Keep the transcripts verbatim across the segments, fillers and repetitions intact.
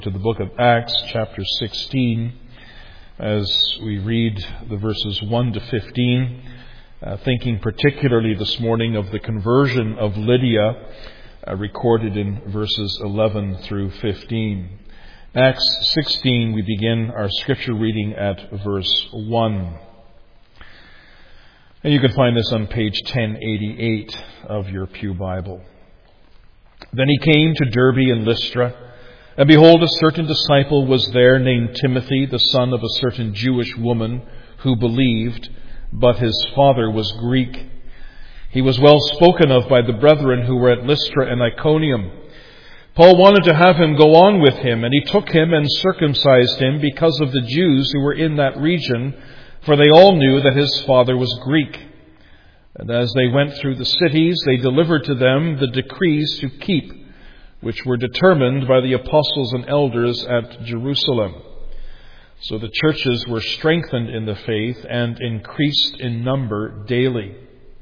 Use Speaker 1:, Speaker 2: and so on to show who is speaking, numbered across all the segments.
Speaker 1: To the book of Acts, chapter sixteen, as we read the verses one to fifteen, uh, thinking particularly this morning of the conversion of Lydia, uh, recorded in verses eleven through fifteen. Acts sixteen, we begin our scripture reading at verse one. And you can find this on page ten eighty-eight of your Pew Bible. Then he came to Derbe and Lystra, and behold, a certain disciple was there named Timothy, the son of a certain Jewish woman who believed, but his father was Greek. He was well spoken of by the brethren who were at Lystra and Iconium. Paul wanted to have him go on with him, and he took him and circumcised him because of the Jews who were in that region, for they all knew that his father was Greek. And as they went through the cities, they delivered to them the decrees to keep, which were determined by the apostles and elders at Jerusalem. So the churches were strengthened in the faith and increased in number daily.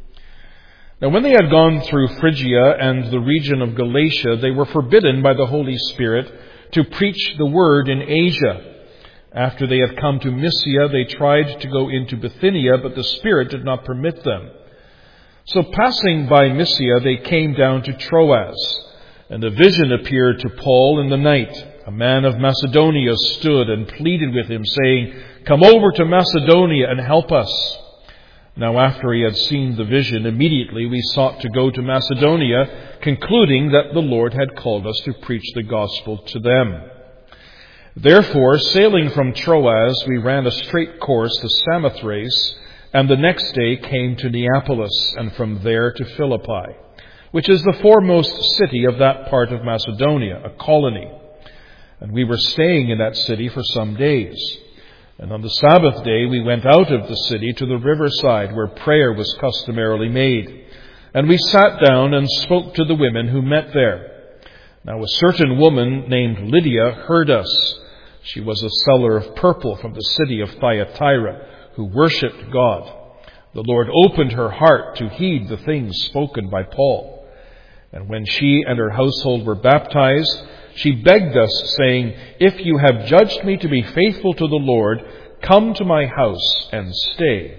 Speaker 1: Now when they had gone through Phrygia and the region of Galatia, they were forbidden by the Holy Spirit to preach the word in Asia. After they had come to Mysia, they tried to go into Bithynia, but the Spirit did not permit them. So passing by Mysia, they came down to Troas. And a vision appeared to Paul in the night. A man of Macedonia stood and pleaded with him, saying, "Come over to Macedonia and help us." Now after he had seen the vision, immediately we sought to go to Macedonia, concluding that the Lord had called us to preach the gospel to them. Therefore, sailing from Troas, we ran a straight course to Samothrace, and the next day came to Neapolis, and from there to Philippi, which is the foremost city of that part of Macedonia, a colony. And we were staying in that city for some days. And on the Sabbath day we went out of the city to the riverside, where prayer was customarily made. And we sat down and spoke to the women who met there. Now a certain woman named Lydia heard us. She was a seller of purple from the city of Thyatira, who worshipped God. The Lord opened her heart to heed the things spoken by Paul. And when she and her household were baptized, she begged us, saying, "If you have judged me to be faithful to the Lord, come to my house and stay."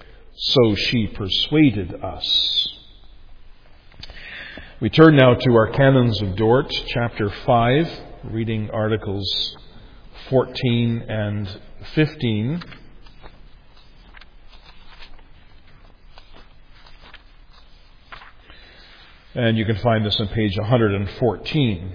Speaker 1: So she persuaded us. We turn now to our Canons of Dort, chapter five, reading articles fourteen and fifteen. And you can find this on page one hundred fourteen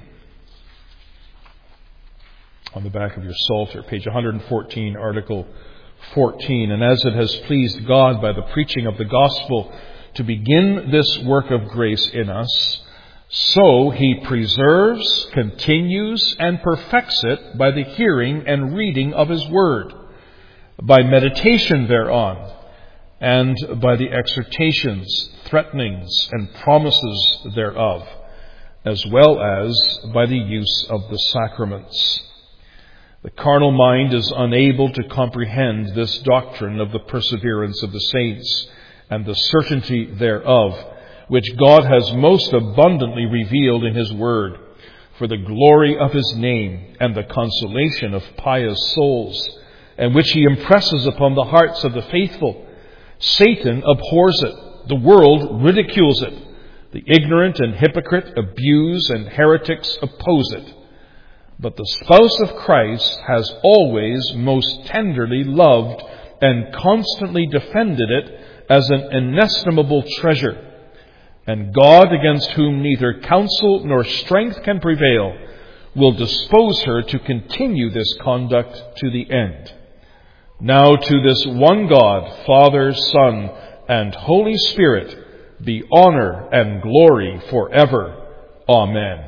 Speaker 1: on the back of your Psalter, page one hundred fourteen, article fourteen. And as it has pleased God by the preaching of the gospel to begin this work of grace in us, so he preserves, continues, and perfects it by the hearing and reading of his word, by meditation thereon, and by the exhortations, threatenings, and promises thereof, as well as by the use of the sacraments. The carnal mind is unable to comprehend this doctrine of the perseverance of the saints and the certainty thereof, which God has most abundantly revealed in his word, for the glory of his name and the consolation of pious souls, and which he impresses upon the hearts of the faithful. Satan abhors it. The world ridicules it. The ignorant and hypocrite abuse, and heretics oppose it. But the spouse of Christ has always most tenderly loved and constantly defended it as an inestimable treasure. And God, against whom neither counsel nor strength can prevail, will dispose her to continue this conduct to the end. Now to this one God, Father, Son, and Holy Spirit, be honor and glory forever. Amen.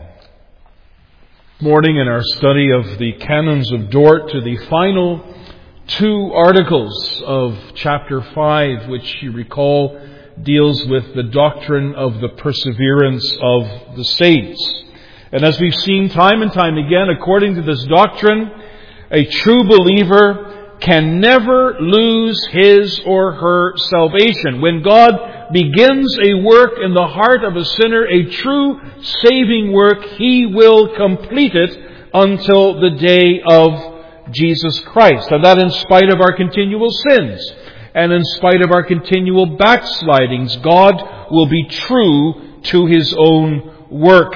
Speaker 1: Morning in our study of the Canons of Dort to the final two articles of chapter five, which you recall deals with the doctrine of the perseverance of the saints. And as we've seen time and time again, according to this doctrine, a true believer can never lose his or her salvation. When God begins a work in the heart of a sinner, a true saving work, he will complete it until the day of Jesus Christ. And that in spite of our continual sins and in spite of our continual backslidings, God will be true to His own work.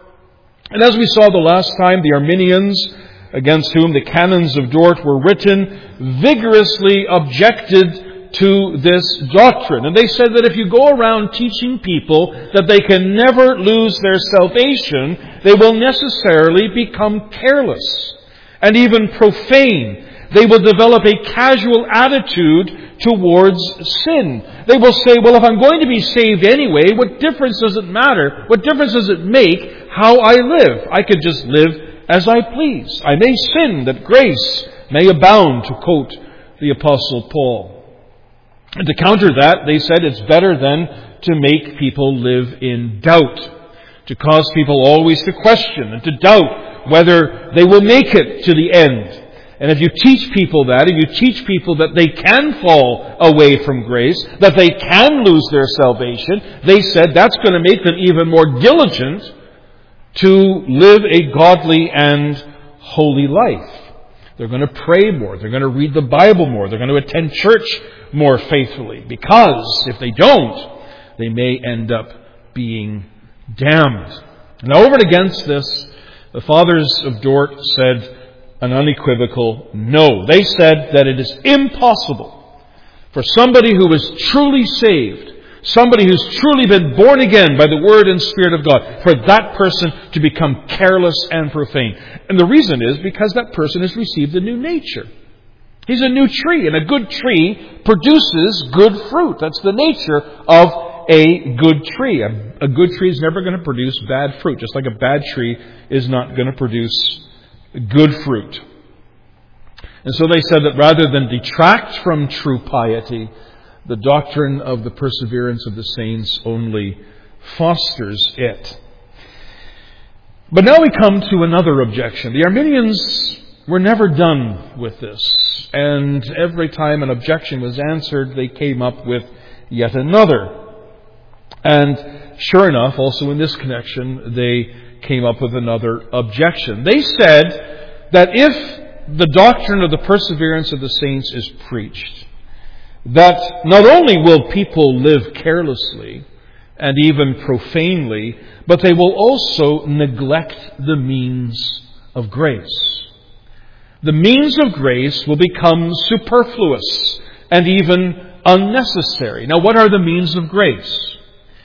Speaker 1: And as we saw the last time, the Arminians, against whom the Canons of Dort were written, vigorously objected to this doctrine. And they said that if you go around teaching people that they can never lose their salvation, they will necessarily become careless and even profane. They will develop a casual attitude towards sin. They will say, well, if I'm going to be saved anyway, what difference does it matter? What difference does it make how I live? I could just live as I please. I may sin that grace may abound, to quote the Apostle Paul. And to counter that, they said it's better then to make people live in doubt, to cause people always to question and to doubt whether they will make it to the end. And if you teach people that, if you teach people that they can fall away from grace, that they can lose their salvation, they said that's going to make them even more diligent to live a godly and holy life. They're going to pray more. They're going to read the Bible more. They're going to attend church more faithfully. Because if they don't, they may end up being damned. Now, over and against this, the fathers of Dort said an unequivocal no. They said that it is impossible for somebody who is truly saved, somebody who's truly been born again by the Word and Spirit of God, for that person to become careless and profane. And the reason is because that person has received a new nature. He's a new tree, and a good tree produces good fruit. That's the nature of a good tree. A, a good tree is never going to produce bad fruit, just like a bad tree is not going to produce good fruit. And so they said that rather than detract from true piety, the doctrine of the perseverance of the saints only fosters it. But now we come to another objection. The Arminians were never done with this. And every time an objection was answered, they came up with yet another. And sure enough, also in this connection, they came up with another objection. They said that if the doctrine of the perseverance of the saints is preached, that not only will people live carelessly and even profanely, but they will also neglect the means of grace. The means of grace will become superfluous and even unnecessary. Now, what are the means of grace?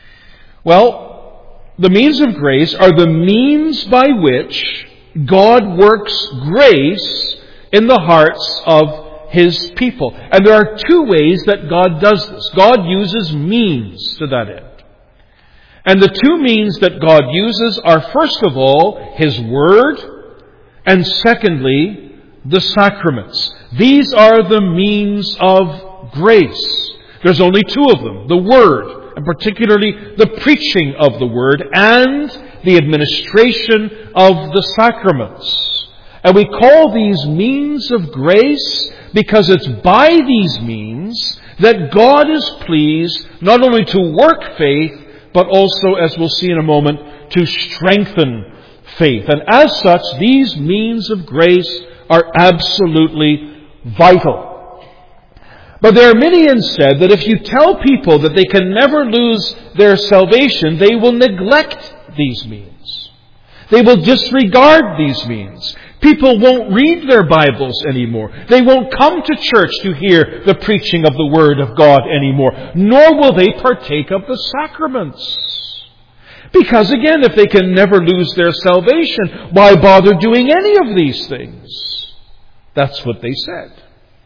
Speaker 1: Well, the means of grace are the means by which God works grace in the hearts of His people. And there are two ways that God does this. God uses means to that end. And the two means that God uses are, first of all, His Word, and secondly, the sacraments. These are the means of grace. There's only two of them. The Word, and particularly the preaching of the Word, and the administration of the sacraments. And we call these means of grace because it's by these means that God is pleased not only to work faith, but also, as we'll see in a moment, to strengthen faith. And as such, these means of grace are absolutely vital. But the Arminians said that if you tell people that they can never lose their salvation, they will neglect these means. They will disregard these means. People won't read their Bibles anymore. They won't come to church to hear the preaching of the Word of God anymore. Nor will they partake of the sacraments. Because again, if they can never lose their salvation, why bother doing any of these things? That's what they said.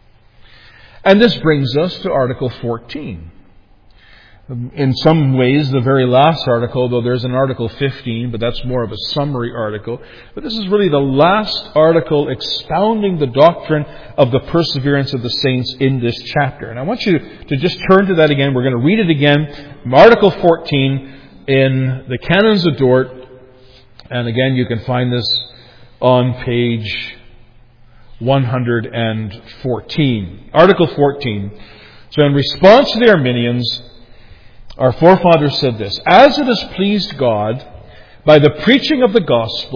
Speaker 1: And this brings us to Article fourteen. In some ways, the very last article, though there's an Article fifteen, but that's more of a summary article. But this is really the last article expounding the doctrine of the perseverance of the saints in this chapter. And I want you to just turn to that again. We're going to read it again. Article fourteen in the Canons of Dort. And again, you can find this on page one hundred fourteen. Article fourteen. So in response to the Arminians, our forefathers said this: as it has pleased God, by the preaching of the gospel,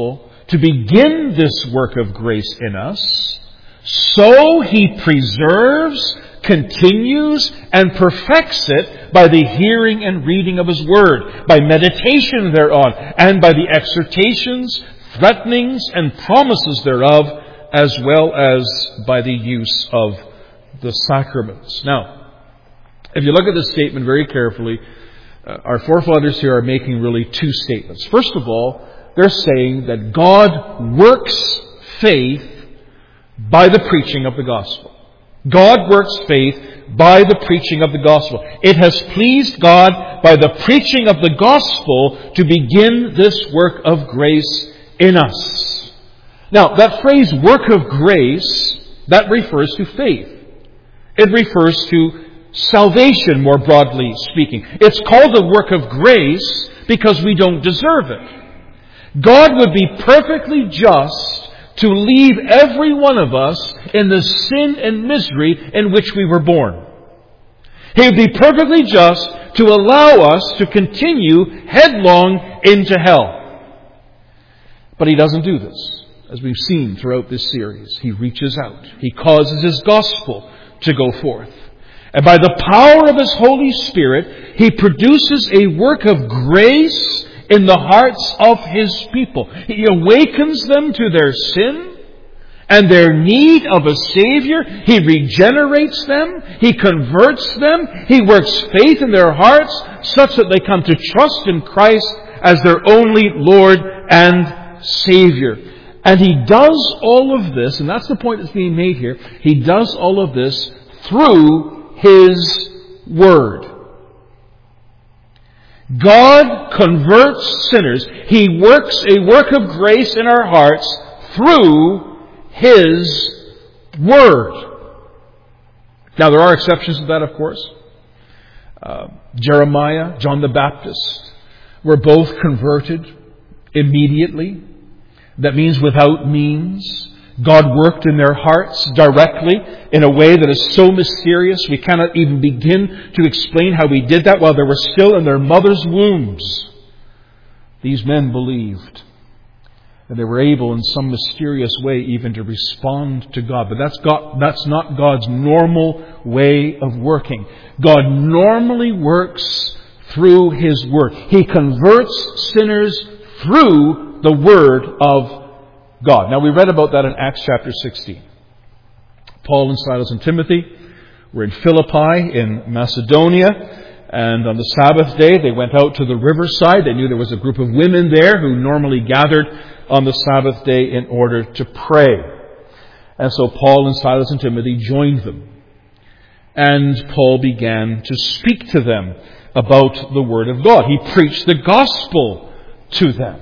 Speaker 1: to begin this work of grace in us, so He preserves, continues, and perfects it by the hearing and reading of His Word, by meditation thereon, and by the exhortations, threatenings, and promises thereof, as well as by the use of the sacraments. Now, if you look at this statement very carefully, uh, our forefathers here are making really two statements. First of all, they're saying that God works faith by the preaching of the gospel. God works faith by the preaching of the gospel. It has pleased God by the preaching of the gospel to begin this work of grace in us. Now, that phrase, work of grace, that refers to faith. It refers to salvation, more broadly speaking. It's called the work of grace because we don't deserve it. God would be perfectly just to leave every one of us in the sin and misery in which we were born. He would be perfectly just to allow us to continue headlong into hell. But He doesn't do this, as we've seen throughout this series. He reaches out. He causes His gospel to go forth. And by the power of His Holy Spirit, He produces a work of grace in the hearts of His people. He awakens them to their sin and their need of a Savior. He regenerates them. He converts them. He works faith in their hearts such that they come to trust in Christ as their only Lord and Savior. And He does all of this, and that's the point that's being made here, He does all of this through His Word. God converts sinners. He works a work of grace in our hearts through His Word. Now, there are exceptions to that, of course. Uh, Jeremiah, John the Baptist were both converted immediately. That means without means. God worked in their hearts directly in a way that is so mysterious we cannot even begin to explain how He did that while they were still in their mother's wombs. These men believed. And they were able in some mysterious way even to respond to God. But that's God, that's not God's normal way of working. God normally works through His Word. He converts sinners through the Word of God. Now, we read about that in Acts chapter sixteen. Paul and Silas and Timothy were in Philippi in Macedonia, and on the Sabbath day they went out to the riverside. They knew there was a group of women there who normally gathered on the Sabbath day in order to pray. And so Paul and Silas and Timothy joined them. And Paul began to speak to them about the Word of God. He preached the gospel to them.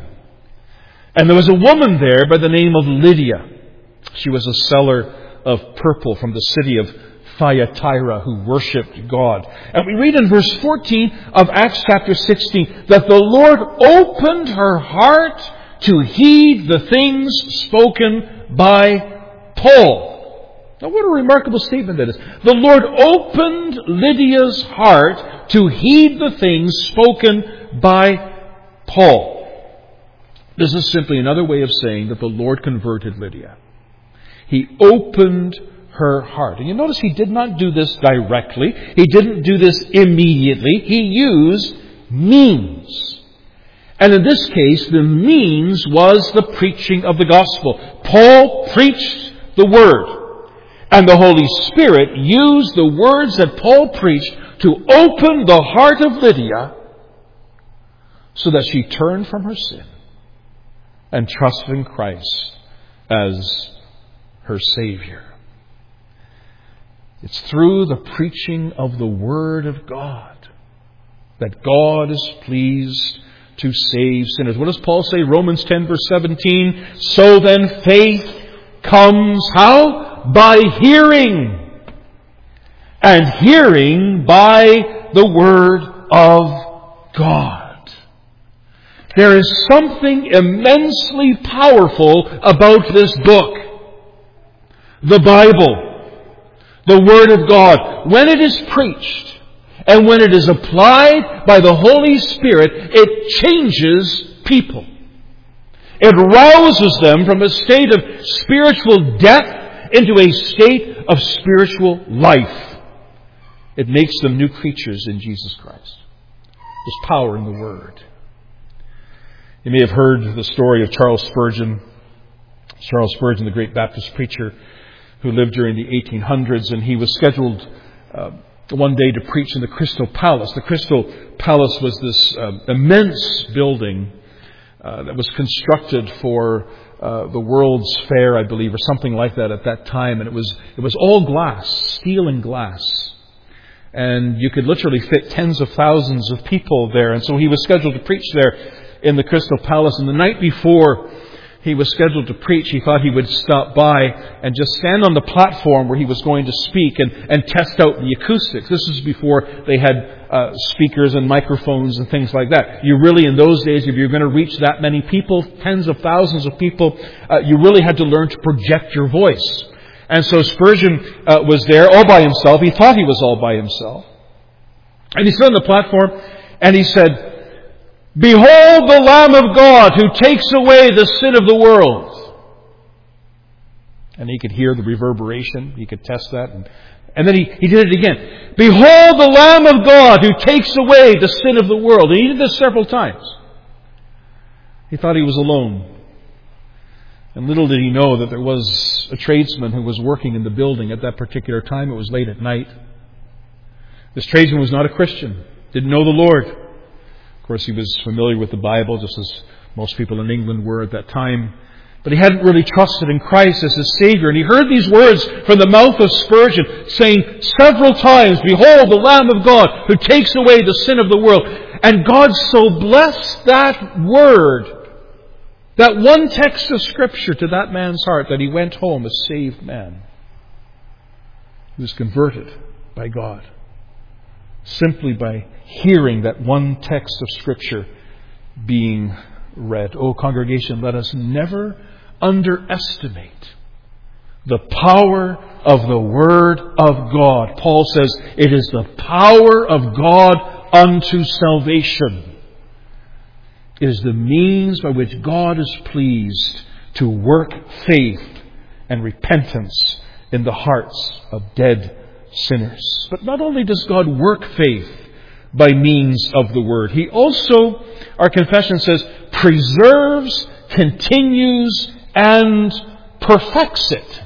Speaker 1: And there was a woman there by the name of Lydia. She was a seller of purple from the city of Thyatira who worshipped God. And we read in verse fourteen of Acts chapter sixteen that the Lord opened her heart to heed the things spoken by Paul. Now, what a remarkable statement that is. The Lord opened Lydia's heart to heed the things spoken by Paul. This is simply another way of saying that the Lord converted Lydia. He opened her heart. And you notice He did not do this directly. He didn't do this immediately. He used means. And in this case, the means was the preaching of the gospel. Paul preached the Word. And the Holy Spirit used the words that Paul preached to open the heart of Lydia so that she turned from her sin and trusted in Christ as her Savior. It's through the preaching of the Word of God that God is pleased to save sinners. What does Paul say? Romans ten verse seventeen. So then faith comes how? By hearing. And hearing by the Word of God. There is something immensely powerful about this book. The Bible. The Word of God. When it is preached and when it is applied by the Holy Spirit, it changes people. It rouses them from a state of spiritual death into a state of spiritual life. It makes them new creatures in Jesus Christ. There's power in the Word. You may have heard the story of Charles Spurgeon. Charles Spurgeon, the great Baptist preacher who lived during the eighteen hundreds, and he was scheduled uh, one day to preach in the Crystal Palace. The Crystal Palace was this uh, immense building uh, that was constructed for uh, the World's Fair, I believe, or something like that at that time, and it was it was all glass, steel and glass. And you could literally fit tens of thousands of people there. And so he was scheduled to preach there in the Crystal Palace. And the night before he was scheduled to preach, he thought he would stop by and just stand on the platform where he was going to speak and, and test out the acoustics. This was before they had uh, speakers and microphones and things like that. You really, in those days, if you're going to reach that many people, tens of thousands of people, uh, you really had to learn to project your voice. And so Spurgeon uh, was there all by himself. He thought he was all by himself. And he stood on the platform and he said, "Behold the Lamb of God who takes away the sin of the world." And he could hear the reverberation. He could test that. And, and then he, he did it again. "Behold the Lamb of God who takes away the sin of the world." And he did this several times. He thought he was alone. And little did he know that there was a tradesman who was working in the building at that particular time. It was late at night. This tradesman was not a Christian, didn't know the Lord. Of course, he was familiar with the Bible, just as most people in England were at that time. But he hadn't really trusted in Christ as his Savior. And he heard these words from the mouth of Spurgeon saying several times, "Behold the Lamb of God who takes away the sin of the world." And God so blessed that word, that one text of Scripture, to that man's heart, that he went home a saved man. He was converted by God simply by hearing that one text of Scripture being read. Oh, congregation, let us never underestimate the power of the Word of God. Paul says it is the power of God unto salvation. It is the means by which God is pleased to work faith and repentance in the hearts of dead sinners. But not only does God work faith by means of the Word, He also, our confession says, preserves, continues, and perfects it.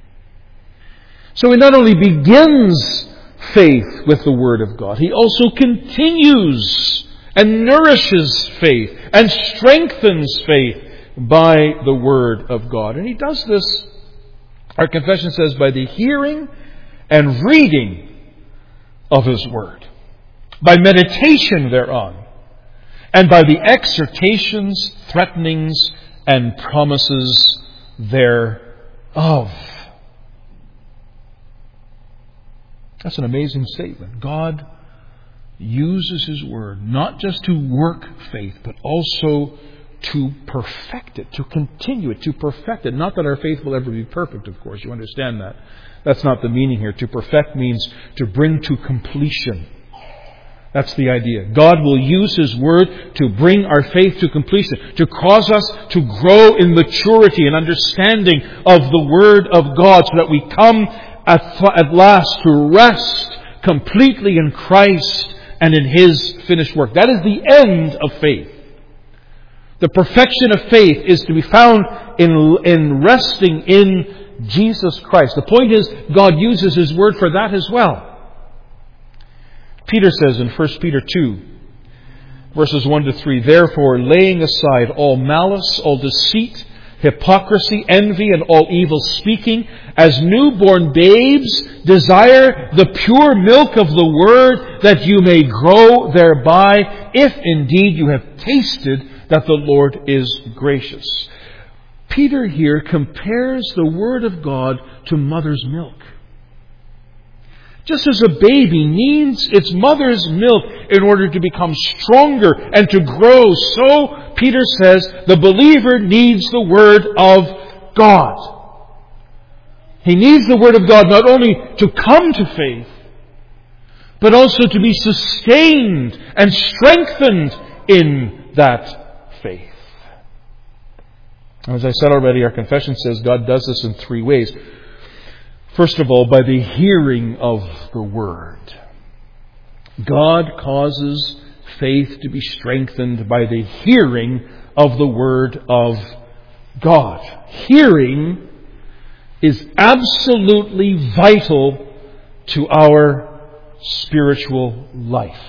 Speaker 1: So He not only begins faith with the Word of God, He also continues and nourishes faith and strengthens faith by the Word of God. And He does this, our confession says, by the hearing and reading of His Word, by meditation thereon, and by the exhortations, threatenings, and promises thereof. That's an amazing statement. God uses His Word not just to work faith, but also to perfect it, to continue it, to perfect it. Not that our faith will ever be perfect, of course. You understand that. That's not the meaning here. To perfect means to bring to completion. That's the idea. God will use His Word to bring our faith to completion, to cause us to grow in maturity and understanding of the Word of God, so that we come at, at last to rest completely in Christ and in His finished work. That is the end of faith. The perfection of faith is to be found in, in resting in Jesus Christ. The point is, God uses His Word for that as well. Peter says in First Peter two, verses one to three, "Therefore, laying aside all malice, all deceit, hypocrisy, envy, and all evil speaking, as newborn babes, desire the pure milk of the Word, that you may grow thereby, if indeed you have tasted that the Lord is gracious." Peter here compares the Word of God to mother's milk. Just as a baby needs its mother's milk in order to become stronger and to grow, so, Peter says, the believer needs the Word of God. He needs the Word of God not only to come to faith, but also to be sustained and strengthened in that faith. As I said already, our confession says God does this in three ways. First of all, by the hearing of the Word. God causes faith to be strengthened by the hearing of the Word of God. Hearing is absolutely vital to our spiritual life.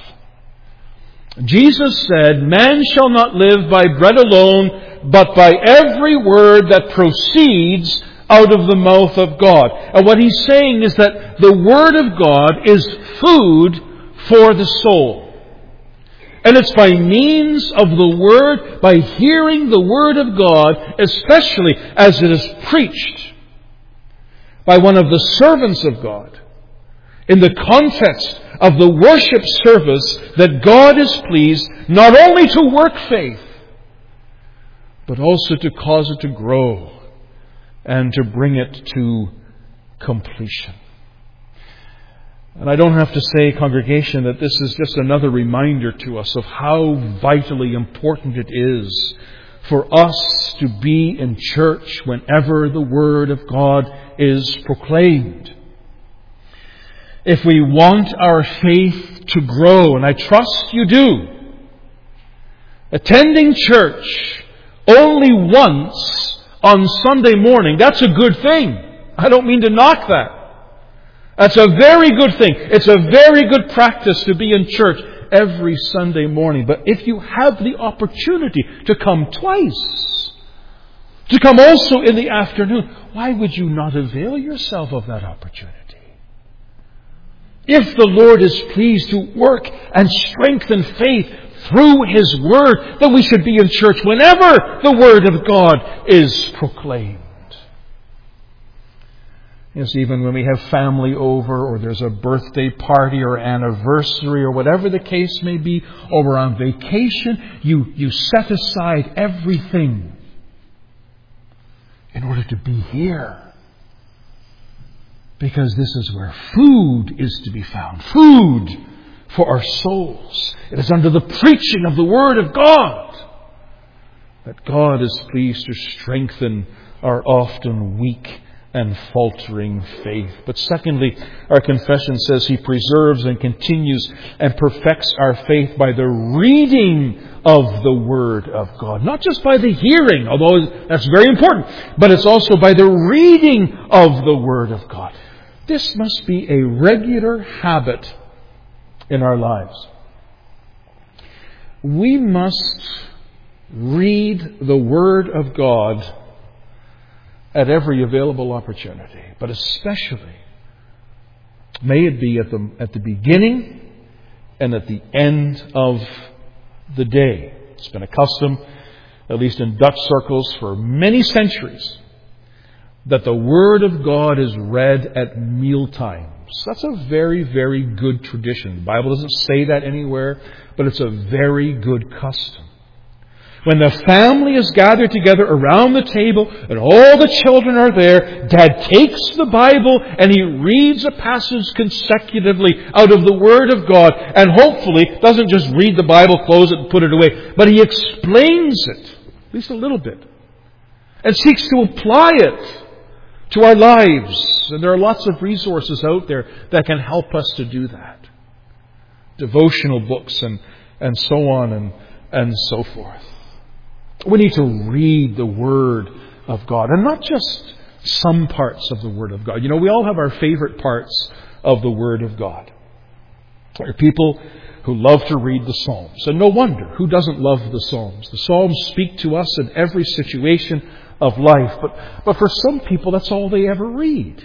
Speaker 1: Jesus said, "Man shall not live by bread alone, but by every word that proceeds out of the mouth of God." And what he's saying is that the Word of God is food for the soul. And it's by means of the Word, by hearing the Word of God, especially as it is preached by one of the servants of God, in the context of the worship service, that God is pleased not only to work faith, but also to cause it to grow and to bring it to completion. And I don't have to say, congregation, that this is just another reminder to us of how vitally important it is for us to be in church whenever the Word of God is proclaimed. If we want our faith to grow, and I trust you do, attending church only once on Sunday morning, that's a good thing. I don't mean to knock that. That's a very good thing. It's a very good practice to be in church every Sunday morning. But if you have the opportunity to come twice, to come also in the afternoon, why would you not avail yourself of that opportunity? If the Lord is pleased to work and strengthen faith through His Word, then we should be in church whenever the Word of God is proclaimed. Yes, even when we have family over, or there's a birthday party or anniversary or whatever the case may be, or we're on vacation, you, you set aside everything in order to be here. Because this is where food is to be found. Food for our souls. It is under the preaching of the Word of God that God is pleased to strengthen our often weak and faltering faith. But secondly, our confession says He preserves and continues and perfects our faith by the reading of the Word of God. Not just by the hearing, although that's very important, but it's also by the reading of the Word of God. This must be a regular habit in our lives. We must read the Word of God at every available opportunity, but especially may it be at the at the beginning and at the end of the day. It's been a custom, at least in Dutch circles, for many centuries, that the Word of God is read at meal times. That's a very, very good tradition. The Bible doesn't say that anywhere, but it's a very good custom. When the family is gathered together around the table and all the children are there, Dad takes the Bible and he reads a passage consecutively out of the Word of God, and hopefully doesn't just read the Bible, close it and put it away, but he explains it, at least a little bit, and seeks to apply it to our lives. And there are lots of resources out there that can help us to do that. Devotional books and, and so on and, and so forth. We need to read the Word of God, and not just some parts of the Word of God. You know, we all have our favorite parts of the Word of God. There are people who love to read the Psalms, and no wonder. Who doesn't love the Psalms? The Psalms speak to us in every situation of life, but, but for some people that's all they ever read.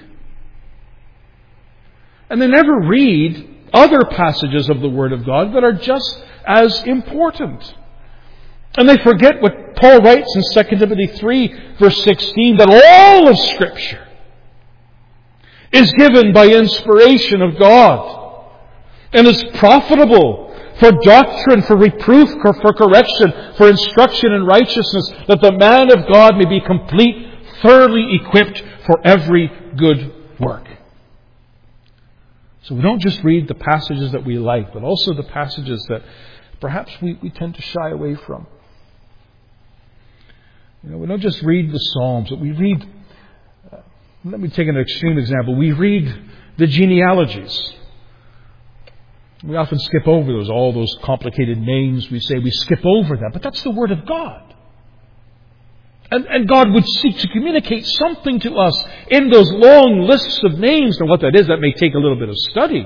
Speaker 1: And they never read other passages of the Word of God that are just as important. And they forget what Paul writes in Second Timothy three, verse sixteen, that all of Scripture is given by inspiration of God and is profitable for doctrine, for reproof, for correction, for instruction in righteousness, that the man of God may be complete, thoroughly equipped for every good work. So we don't just read the passages that we like, but also the passages that perhaps we, we tend to shy away from. You know, we don't just read the Psalms, but we read, uh, let me take an extreme example. We read the genealogies. We often skip over those, all those complicated names. We say we skip over them, but that's the Word of God. And, and God would seek to communicate something to us in those long lists of names. And what that is, that may take a little bit of study.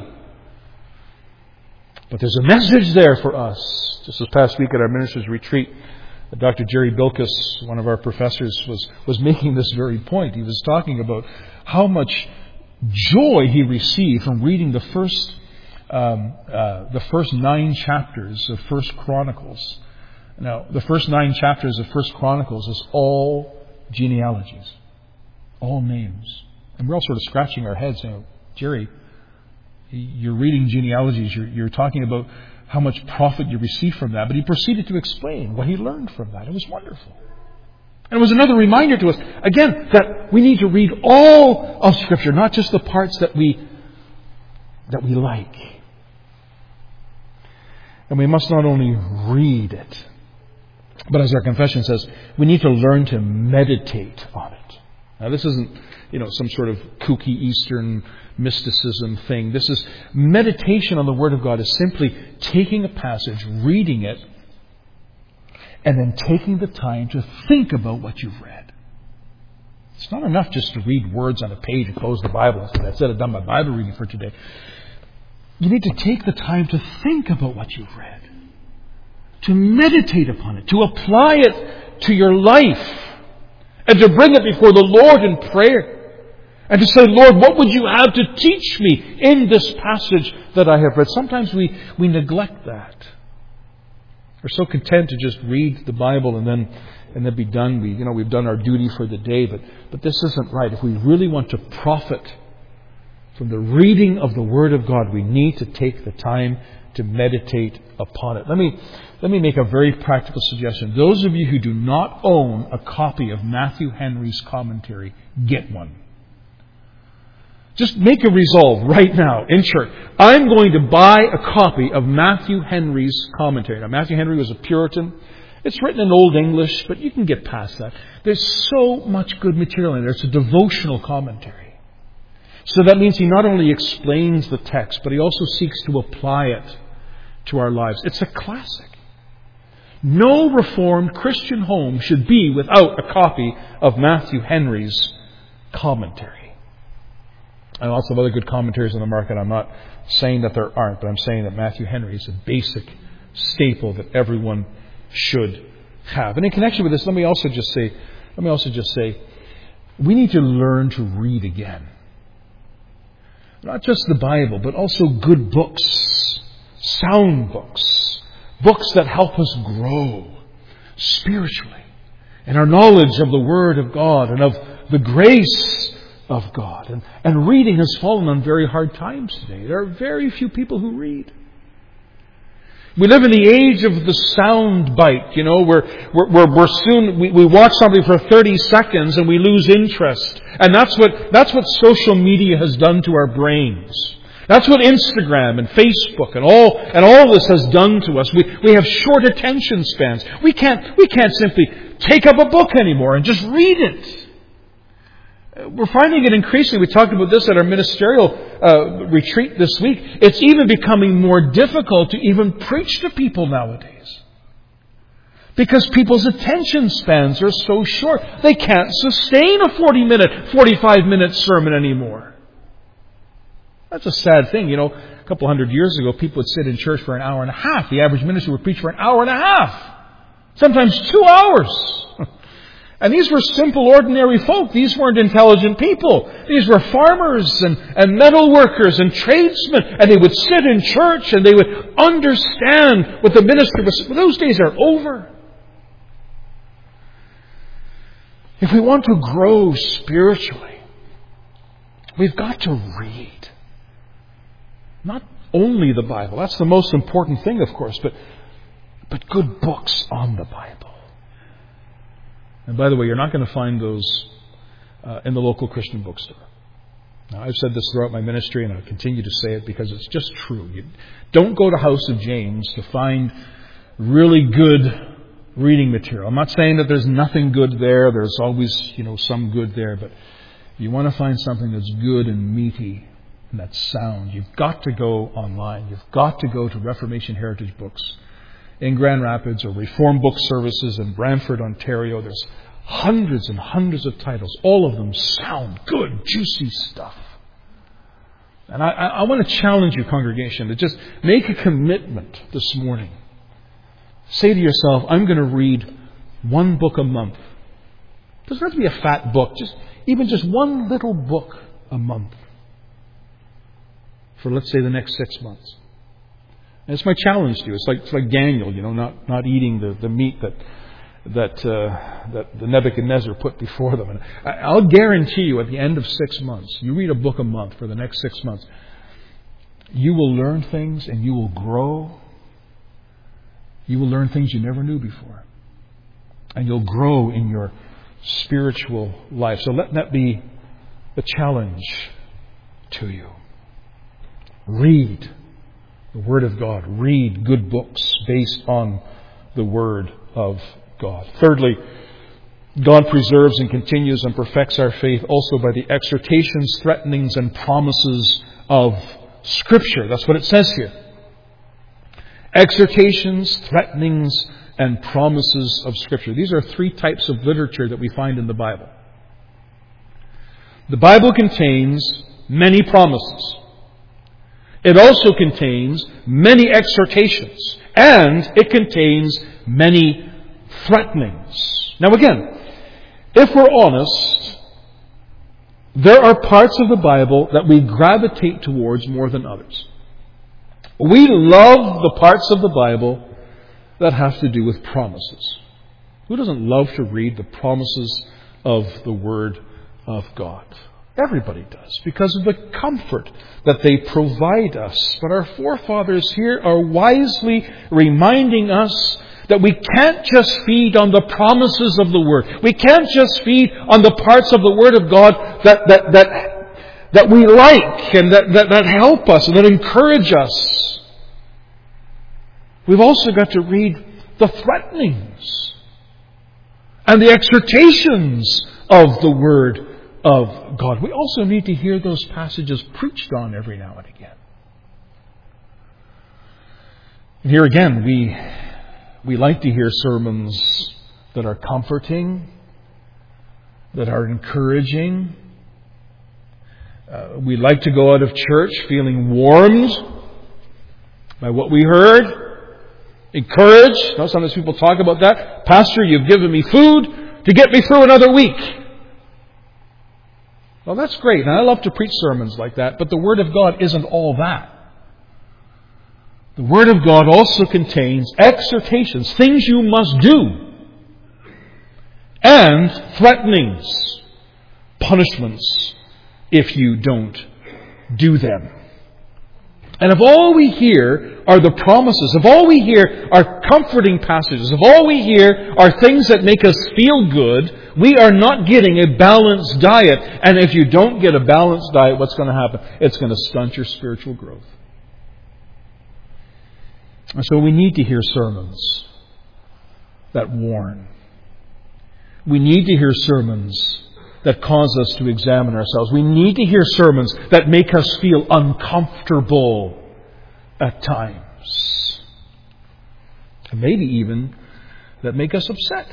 Speaker 1: But there's a message there for us. Just this past week at our ministers' retreat, Doctor Jerry Bilkus, one of our professors, was, was making this very point. He was talking about how much joy he received from reading the first um, uh, the first nine chapters of First Chronicles. Now, the first nine chapters of First Chronicles is all genealogies, all names. And we're all sort of scratching our heads saying, Jerry, you're reading genealogies, you're, you're talking about how much profit you receive from that. But he proceeded to explain what he learned from that. It was wonderful. And it was another reminder to us, again, that we need to read all of Scripture, not just the parts that we that we like. And we must not only read it, but as our confession says, we need to learn to meditate on it. Now, this isn't, you know, some sort of kooky Eastern mysticism thing. This is meditation on the Word of God is simply taking a passage, reading it, and then taking the time to think about what you've read. It's not enough just to read words on a page and close the Bible and say, that's it, I've done my Bible reading for today. You need to take the time to think about what you've read, to meditate upon it, to apply it to your life, and to bring it before the Lord in prayer. And to say, Lord, what would you have to teach me in this passage that I have read? Sometimes we, we neglect that. We're so content to just read the Bible and then and then be done. We, you know, we've done our duty for the day, but, but this isn't right. If we really want to profit from the reading of the Word of God, we need to take the time to meditate upon it. Let me let me make a very practical suggestion. Those of you who do not own a copy of Matthew Henry's commentary, get one. Just make a resolve right now in church. I'm going to buy a copy of Matthew Henry's commentary. Now, Matthew Henry was a Puritan. It's written in Old English, but you can get past that. There's so much good material in there. It's a devotional commentary. So that means he not only explains the text, but he also seeks to apply it to our lives. It's a classic. No Reformed Christian home should be without a copy of Matthew Henry's commentary. And lots of other good commentaries on the market. I'm not saying that there aren't, but I'm saying that Matthew Henry is a basic staple that everyone should have. And in connection with this, let me also just say, let me also just say, we need to learn to read again. Not just the Bible, but also good books, sound books, books that help us grow spiritually in our knowledge of the Word of God and of the grace of God. And, and reading has fallen on very hard times today. There are very few people who read. We live in the age of the sound bite, you know, where we're, we're, we're soon, we, we watch something for thirty seconds and we lose interest. And that's what, that's what social media has done to our brains. That's what Instagram and Facebook and all, and all this has done to us. We, we have short attention spans. We can't, we can't simply take up a book anymore and just read it. We're finding it increasingly. We talked about this at our ministerial uh, retreat this week. It's even becoming more difficult to even preach to people nowadays. Because people's attention spans are so short. They can't sustain a forty-minute, forty-five-minute sermon anymore. That's a sad thing. You know, a couple hundred years ago, people would sit in church for an hour and a half. The average minister would preach for an hour and a half. Sometimes two hours. And these were simple, ordinary folk. These weren't intelligent people. These were farmers and, and metal workers and tradesmen. And they would sit in church and they would understand what the minister was. Those days are over. If we want to grow spiritually, we've got to read. Not only the Bible. That's the most important thing, of course, but, but good books on the Bible. And by the way, you're not going to find those uh, in the local Christian bookstore. Now, I've said this throughout my ministry, and I'll continue to say it because it's just true. You don't go to House of James to find really good reading material. I'm not saying that there's nothing good there. There's always, you know, some good there. But if you want to find something that's good and meaty and that's sound, you've got to go online. You've got to go to Reformation Heritage Books in Grand Rapids or Reform Book Services in Brantford, Ontario. There's hundreds and hundreds of titles. All of them sound good, juicy stuff. And I, I, I want to challenge you, congregation, to just make a commitment this morning. Say to yourself, I'm going to read one book a month. It doesn't have to be a fat book. Just even just one little book a month. For, let's say, the next six months. And it's my challenge to you. It's like, it's like Daniel, you know, not, not eating the, the meat that that uh, that the Nebuchadnezzar put before them. And I, I'll guarantee you at the end of six months, you read a book a month for the next six months, you will learn things and you will grow. You will learn things you never knew before. And you'll grow in your spiritual life. So let that be a challenge to you. Read the Word of God. Read good books based on the Word of God. Thirdly, God preserves and continues and perfects our faith also by the exhortations, threatenings, and promises of Scripture. That's what it says here. Exhortations, threatenings, and promises of Scripture. These are three types of literature that we find in the Bible. The Bible contains many promises. It also contains many exhortations. And it contains many threatenings. Now again, if we're honest, there are parts of the Bible that we gravitate towards more than others. We love the parts of the Bible that have to do with promises. Who doesn't love to read the promises of the Word of God? Everybody does, because of the comfort that they provide us. But our forefathers here are wisely reminding us that we can't just feed on the promises of the Word. We can't just feed on the parts of the Word of God that that that, that we like and that, that, that help us and that encourage us. We've also got to read the threatenings and the exhortations of the Word of God. We also need to hear those passages preached on every now and again. And here again, we we like to hear sermons that are comforting, that are encouraging. Uh, we like to go out of church feeling warmed by what we heard. Encouraged. You know, sometimes people talk about that. Pastor, you've given me food to get me through another week. Well, that's great. And I love to preach sermons like that. But the Word of God isn't all that. The Word of God also contains exhortations, things you must do, and threatenings, punishments if you don't do them. And if all we hear are the promises, if all we hear are comforting passages, if all we hear are things that make us feel good, we are not getting a balanced diet. And if you don't get a balanced diet, what's going to happen? It's going to stunt your spiritual growth. And so we need to hear sermons that warn. We need to hear sermons that cause us to examine ourselves. We need to hear sermons that make us feel uncomfortable at times. And maybe even that make us upset.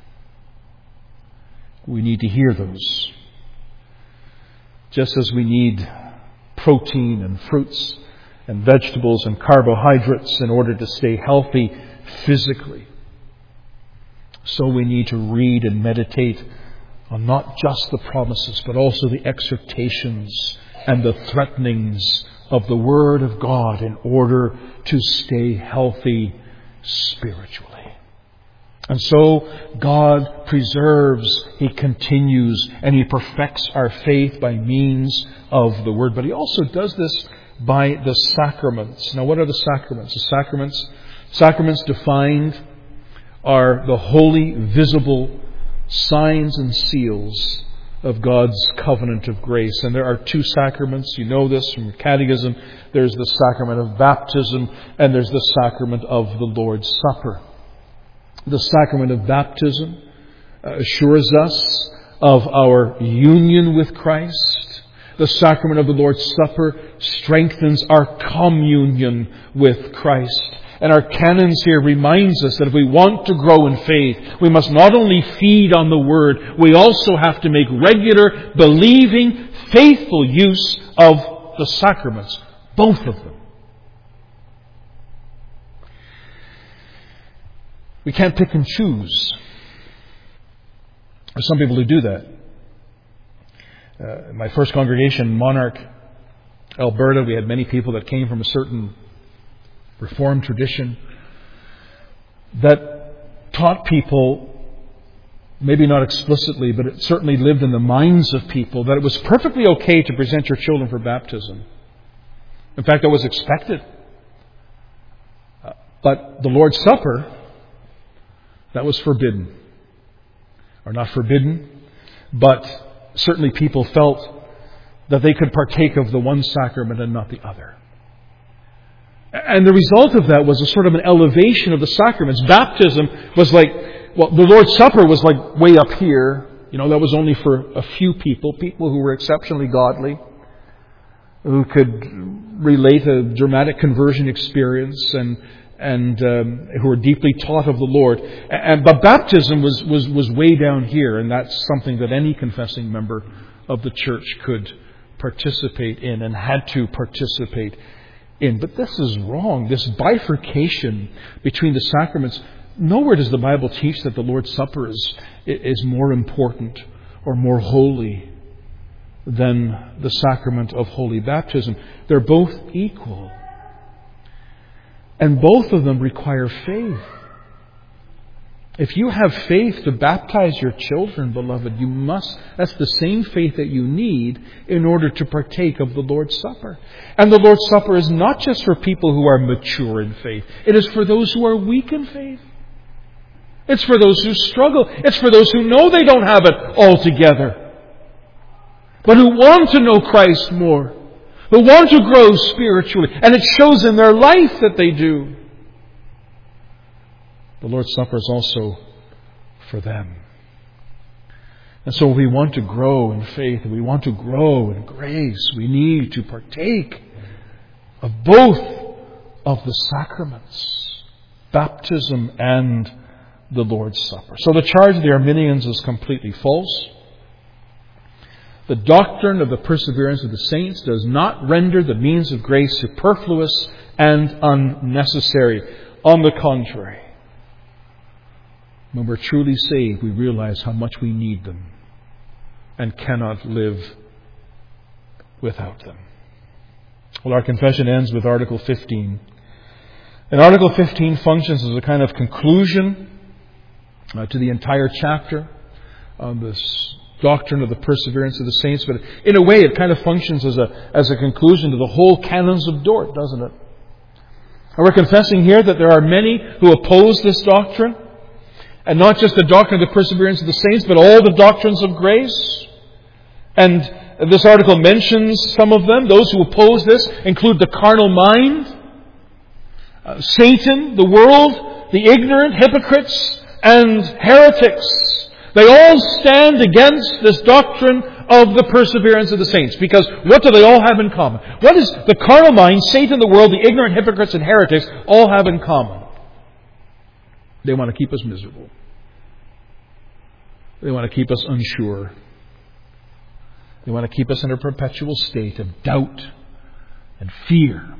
Speaker 1: We need to hear those. Just as we need protein and fruits and vegetables and carbohydrates in order to stay healthy physically, so we need to read and meditate on not just the promises, but also the exhortations and the threatenings of the Word of God in order to stay healthy spiritually. And so God preserves, He continues, and He perfects our faith by means of the Word. But He also does this by the sacraments. Now, what are the sacraments? The sacraments, sacraments defined are the holy, visible signs and seals of God's covenant of grace. And there are two sacraments. You know this from your catechism. There's the sacrament of baptism and there's the sacrament of the Lord's Supper. The sacrament of baptism assures us of our union with Christ. The sacrament of the Lord's Supper strengthens our communion with Christ. And our canons here reminds us that if we want to grow in faith, we must not only feed on the Word, we also have to make regular, believing, faithful use of the sacraments, both of them. We can't pick and choose. There's some people who do that. Uh, my first congregation, Monarch, Alberta, we had many people that came from a certain Reformed tradition that taught people, maybe not explicitly, but it certainly lived in the minds of people, that it was perfectly okay to present your children for baptism. In fact, that was expected. Uh, but the Lord's Supper, that was forbidden. Or not forbidden, but certainly people felt that they could partake of the one sacrament and not the other. And the result of that was a sort of an elevation of the sacraments. Baptism was like, well, the Lord's Supper was like way up here. You know, that was only for a few people, people who were exceptionally godly, who could relate a dramatic conversion experience and and um, who were deeply taught of the Lord. And, but baptism was, was, was way down here, and that's something that any confessing member of the church could participate in and had to participate in. But this is wrong. This bifurcation between the sacraments, nowhere does the Bible teach that the Lord's Supper is, is more important or more holy than the sacrament of holy baptism. They're both equal. And both of them require faith. If you have faith to baptize your children, beloved, you must, that's the same faith that you need in order to partake of the Lord's Supper. And the Lord's Supper is not just for people who are mature in faith. It is for those who are weak in faith. It's for those who struggle. It's for those who know they don't have it all together, but who want to know Christ more, who want to grow spiritually, and it shows in their life that they do. The Lord's Supper is also for them. And so if we want to grow in faith, and we want to grow in grace, we need to partake of both of the sacraments, baptism and the Lord's Supper. So the charge of the Arminians is completely false. The doctrine of the perseverance of the saints does not render the means of grace superfluous and unnecessary. On the contrary, when we're truly saved, we realize how much we need them and cannot live without them. Well, our confession ends with Article fifteen. And Article fifteen functions as a kind of conclusion uh, to the entire chapter on this doctrine of the perseverance of the saints, but in a way it kind of functions as a as a conclusion to the whole canons of Dort, doesn't it? And we're confessing here that there are many who oppose this doctrine, and not just the doctrine of the perseverance of the saints, but all the doctrines of grace. And this article mentions some of them. Those who oppose this include the carnal mind, uh, Satan, the world, the ignorant, hypocrites, and heretics. They all stand against this doctrine of the perseverance of the saints. Because what do they all have in common? What does the carnal mind, Satan, the world, the ignorant, hypocrites, and heretics all have in common? They want to keep us miserable. They want to keep us unsure. They want to keep us in a perpetual state of doubt and fear.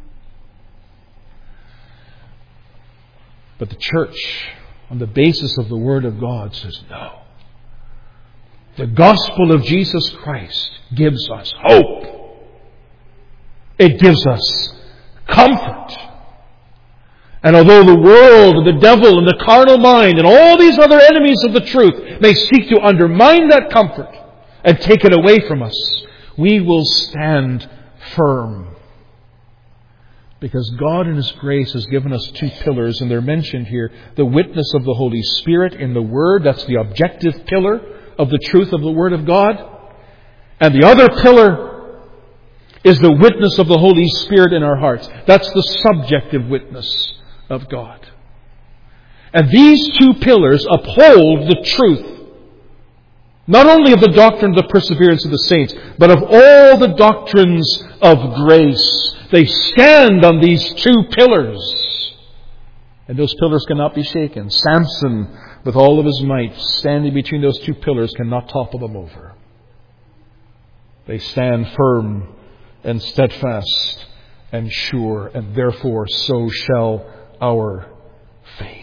Speaker 1: But the church, on the basis of the Word of God, says no. The gospel of Jesus Christ gives us hope. It gives us comfort. And although the world and the devil and the carnal mind and all these other enemies of the truth may seek to undermine that comfort and take it away from us, we will stand firm. Because God in His grace has given us two pillars, and they're mentioned here. The witness of the Holy Spirit in the Word, that's the objective pillar of the truth of the Word of God. And the other pillar is the witness of the Holy Spirit in our hearts. That's the subjective witness of God. And these two pillars uphold the truth, not only of the doctrine of the perseverance of the saints, but of all the doctrines of grace. They stand on these two pillars. And those pillars cannot be shaken. Samson, with all of his might, standing between those two pillars, cannot topple them over. They stand firm and steadfast and sure, and therefore so shall our faith.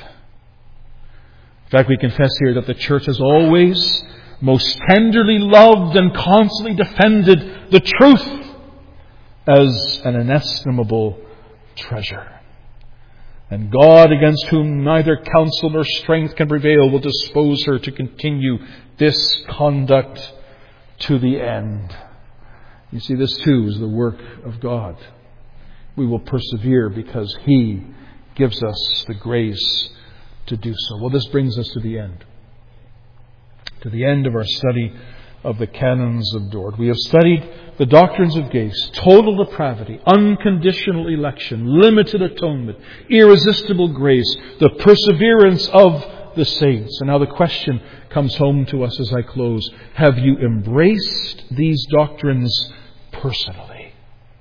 Speaker 1: In fact, we confess here that the church has always most tenderly loved and constantly defended the truth as an inestimable treasure. And God, against whom neither counsel nor strength can prevail, will dispose her to continue this conduct to the end. You see, this too is the work of God. We will persevere because He gives us the grace to do so. Well, this brings us to the end. To the end of our study of the canons of Dort. We have studied the doctrines of grace, total depravity, unconditional election, limited atonement, irresistible grace, the perseverance of the saints. And now the question comes home to us as I close. Have you embraced these doctrines personally?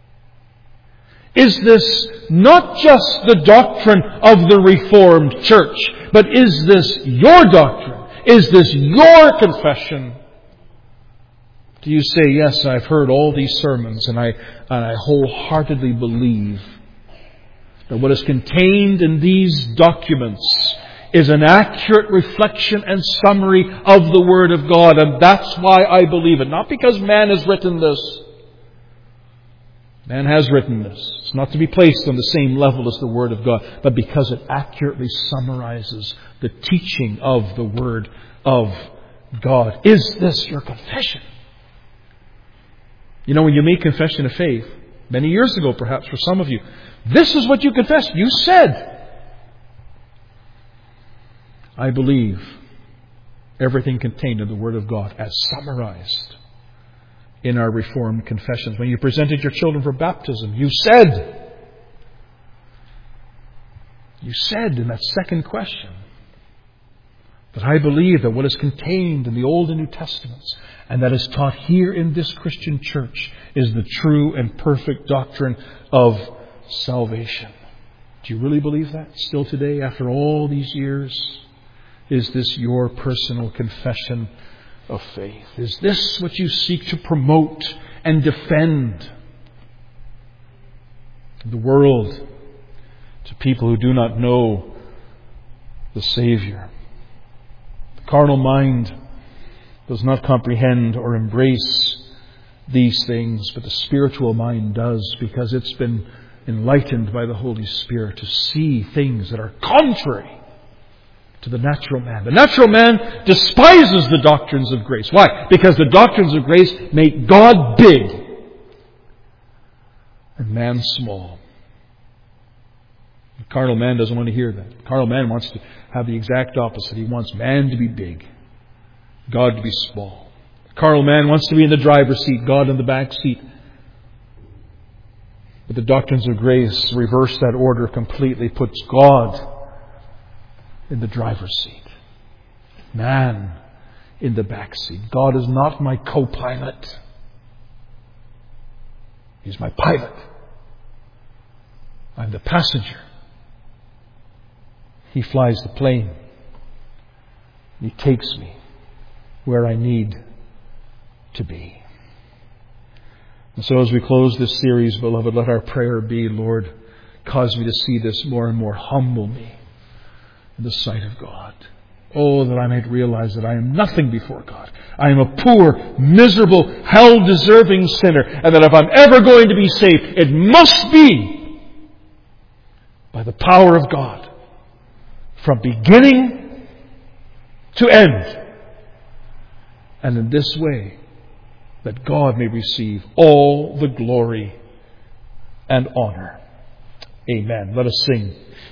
Speaker 1: Is this not just the doctrine of the Reformed Church, but is this your doctrine? Is this your confession? Do you say, yes, I've heard all these sermons and I, and I wholeheartedly believe that what is contained in these documents is an accurate reflection and summary of the Word of God, and that's why I believe it. Not because man has written this. Man has written this. It's not to be placed on the same level as the Word of God, but because it accurately summarizes the teaching of the Word of God. Is this your confession? You know, when you make confession of faith, many years ago perhaps for some of you, this is what you confessed. You said, I believe everything contained in the Word of God as summarized in our Reformed confessions. When you presented your children for baptism, you said, you said in that second question that I believe that what is contained in the Old and New Testaments and that is taught here in this Christian church is the true and perfect doctrine of salvation. Do you really believe that still today after all these years? Is this your personal confession of faith? Is this what you seek to promote and defend to the world, to people who do not know the Savior? The carnal mind does not comprehend or embrace these things, but the spiritual mind does, because it's been enlightened by the Holy Spirit to see things that are contrary to the natural man. The natural man despises the doctrines of grace. Why? Because the doctrines of grace make God big and man small. The carnal man doesn't want to hear that. The carnal man wants to have the exact opposite. He wants man to be big, God to be small. The carnal man wants to be in the driver's seat, God in the back seat. But the doctrines of grace reverse that order completely, puts God in the driver's seat, man in the back seat. God is not my co-pilot. He's my pilot. I'm the passenger. He flies the plane. He takes me where I need to be. And so as we close this series, beloved, let our prayer be, Lord, cause me to see this more and more. Humble me in the sight of God. Oh, that I might realize that I am nothing before God. I am a poor, miserable, hell-deserving sinner. And that if I'm ever going to be saved, it must be by the power of God. From beginning to end. And in this way, that God may receive all the glory and honor. Amen. Let us sing